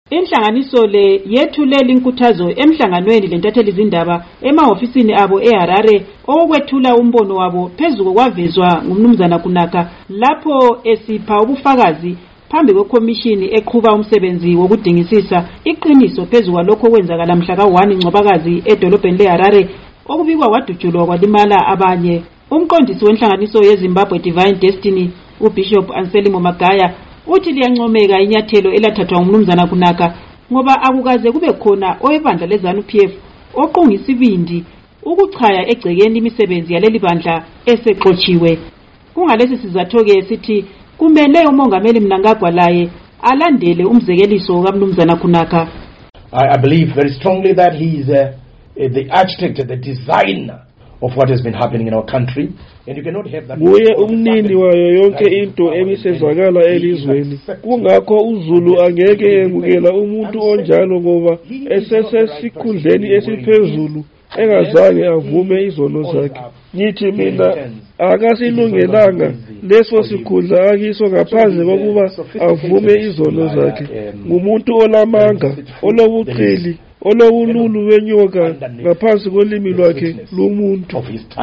Inhlanganiso le yethulele inkuthazo emhlanganweni lentatheli izindaba emahofisini abo eHarare okwethula umbono wabo phezulu kwavezwa ngumnumzana Kunaka lapho esipha ubufakazi phambi kwekomishini eqhuba umsebenzi wokudingisisa iqiniso phezulu kwalokho kwenzakala mhla ka-1 Ncwabakazi edolobheni leHarare okubikwa kwadutshulwa kwalimala abanye. Umqondisi wenhlanganiso yeZimbabwe Divine Destiny uBishop Anselmo Magaya uthi liyancomeka inyathelo elathathwa ngumnumzana Kunaka ngoba akukaze kube khona owebandla leZANU-PF oqunga isibindi ukuchaya egcekeni imisebenzi yaleli bandla esexotshiwe. Kungalesi sizatho-ke sithi kumele umongameli Mnangagwa laye alandele umzekeliso kaMnumzana Kunaka. I believe very strongly that he is the architect, the designer of what has been happening in our country, and you cannot have that. Kuye umnini wayo yonke into emisezakala elizweni. Kungakho uZulu angeke emukela umuntu onjalo ngoba esesesikhundleni esiphezulu engazange avume izono zakhe. Ngithi mina akasilungelanga leso sikhundla akiso ngaphandle kokuba avume izono zakhe. Ngumuntu olamanga, olobuqili, olobululu benyoka ngaphansi kolimi lwakhe lumuntu.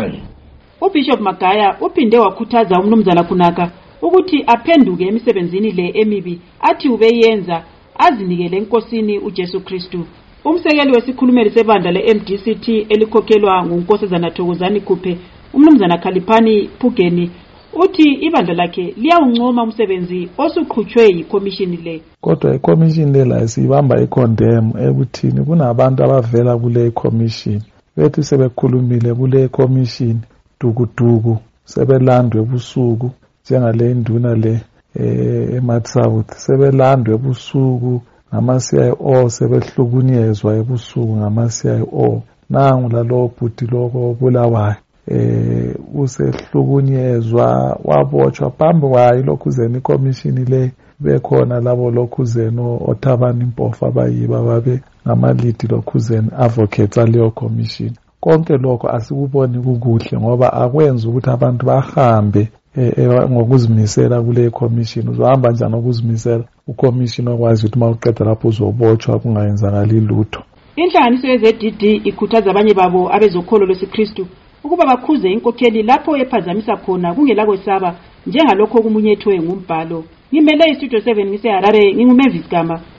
uBishop Magaya uphinde wakhuthaza umnumzana Kunaka ukuthi aphenduke emisebenzini le emibi athi ubeyenza azinikele enkosini uJesu Kristu. Umsekeli wesikhulumeli sebandla le-MDCT elikhokhelwa nguNkosazana Thokozani Khuphe umnumzana Khaliphani Phugeni uthi ibandla lakhe liyawuncoma umsebenzi osuqhutshwe yikomishini le. Kodwa ikomishini le la sibamba ikondem ekuthini kunabantu abavela kule commission bethi sebekhulumile kule commission dukuduku sebelandwe ebusuku njengale induna le eMatsouth sebelandwe ebusuku ngama-CIO sebehlukunyezwa ebusuku ngama-CIO. Nangu lalo bhuti lokho Bulawayo usehlukunyezwa wabotshwa phambi kwayo lokhuzeni ikomishini le bekhona labo lokhuzeni oThabani Mpofu abayiba babe ngamalidi lokhuzeni advocates aleyo commission. Konke lokho asikuboni kukuhle ngoba akwenza ukuthi abantu bahambe ngokuzimisela kule commission. Uzohamba njani ngokuzimisela ucommission okwazi ukuthi mawuqeda lapho uzobotshwa kungayenzakali lutho. Inhlanganiso yeZDD ikhuthaza abanye babo abezokholo lwesikristu ukuba bakhuze inkokheli lapho ephazamisa khona kungela kwesaba njengalokho kumunyethwe ngumbhalo. Ngimele iStudio 7 ngiseHarare, nginguMavis Gama.